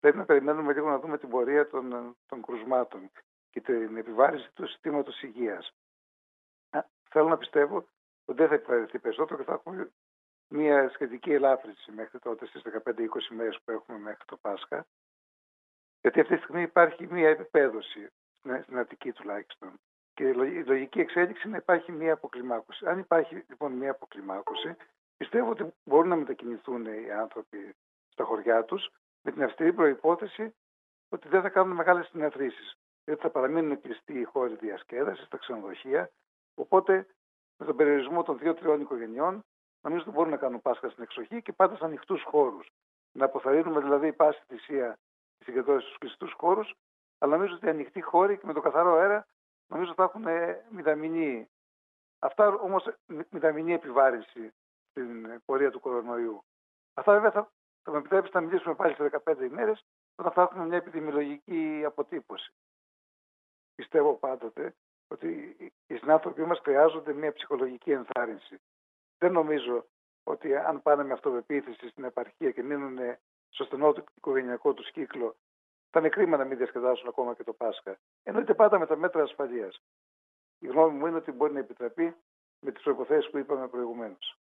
πρέπει να περιμένουμε λίγο να δούμε την πορεία των κρουσμάτων και την επιβάρυνση του συστήματος υγείας. Θέλω να πιστεύω ότι δεν θα επιβαρυνθεί περισσότερο και θα έχουμε μια σχετική ελάφρυνση μέχρι τότε στις 15-20 μέρες που έχουμε μέχρι το Πάσχα. Γιατί αυτή τη στιγμή υπάρχει μια επιπέδωση, στην Αττική τουλάχιστον. Και η λογική εξέλιξη είναι να υπάρχει μια αποκλιμάκωση. Αν υπάρχει λοιπόν μια αποκλιμάκωση, πιστεύω ότι μπορούν να μετακινηθούν οι άνθρωποι στα χωριά τους με την αυστηρή προϋπόθεση ότι δεν θα κάνουν μεγάλες συναθρήσεις. Γιατί θα παραμείνουν κλειστοί οι χώροι διασκέδασης, τα ξενοδοχεία. Οπότε με τον περιορισμό των 2-3 οικογενειών, νομίζω ότι μπορούν να κάνουν Πάσχα στην εξοχή και πάντα σε ανοιχτούς χώρους. Να αποθαρρύνουμε δηλαδή πάση θυσία τη συγκεντρώση στους κλειστούς χώρους, αλλά νομίζω ότι οι ανοιχτοί χώροι και με το καθαρό αέρα νομίζω θα έχουν μηδαμινή. Αυτά όμως μηδαμινή επιβάρυνση στην πορεία του κορονοϊού. Αυτά βέβαια θα με επιτρέψει να μιλήσουμε πάλι σε 15 ημέρες όταν θα έχουμε μια επιδημιολογική αποτύπωση. Πιστεύω πάντοτε ότι οι συνάνθρωποι μας χρειάζονται μια ψυχολογική ενθάρρυνση. Δεν νομίζω ότι αν πάνε με αυτοπεποίθηση στην επαρχία και μείνουν στο στενό του οικογενειακό του κύκλο, θα είναι κρίμα να μην διασκεδάσουν ακόμα και το Πάσχα. Εννοείται πάντα με τα μέτρα ασφαλείας. Η γνώμη μου είναι ότι μπορεί να επιτραπεί με τις προϋποθέσεις που είπαμε προηγουμένως.